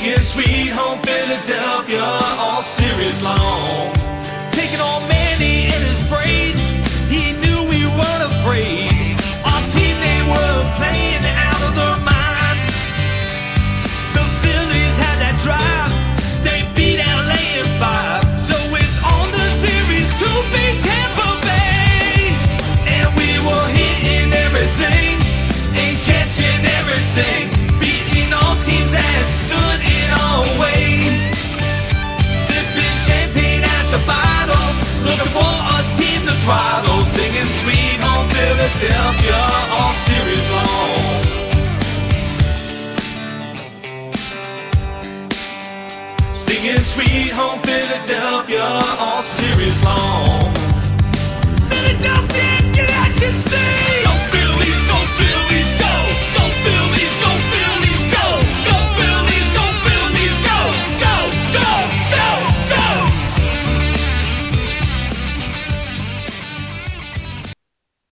Singing Sweet Home Philadelphia all series long. Taking on Manny in his braids, he knew we weren't afraid. Our team, they were playing out of their minds. The Phillies had that drive, they beat LA in 5. So it's on the series to beat Tampa Bay. And we were hitting everything and catching everything, beating all teams that stood in our way. Sipping champagne at the bottle, looking for a team to throttle. Singing Sweet Home Philadelphia all series long. Singing Sweet Home Philadelphia all series long.